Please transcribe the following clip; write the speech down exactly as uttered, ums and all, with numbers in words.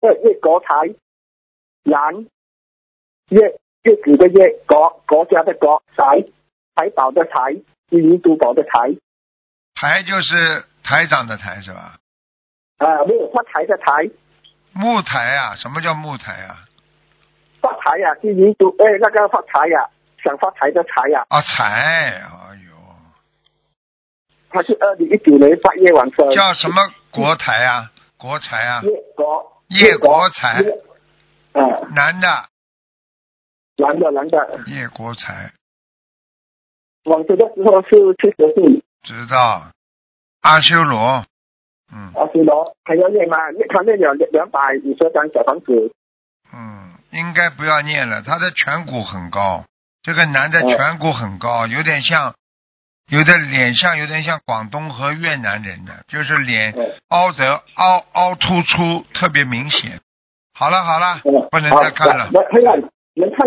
呃叶国才，然叶叶子的叶，国国家的国，财财宝的财，金银珠宝的财。 台就是台长的台是吧？ 啊，没有发财的财。 木台啊？什么叫木台啊？ 发财呀、啊，金银珠哎，那个发财呀、啊，想发财的财呀、啊。 啊，财，哎呦。 他是二零一九年八月完生。 叫什么国台啊？国财啊？ 叶国。 叶国才。 啊。 男的。 男的，男的。 叶国才。 往生的时候是七十岁。 知道。阿修罗。嗯。 阿修罗还要念吗？他念了两百五十张小房子。 嗯，应该不要念了。他的颧骨很高，这个男的颧骨很高，有点像。有的脸像有点像广东和越南人的，就是脸凹着凹凹凸出，特别明显。好了好了，不能再看了。 能看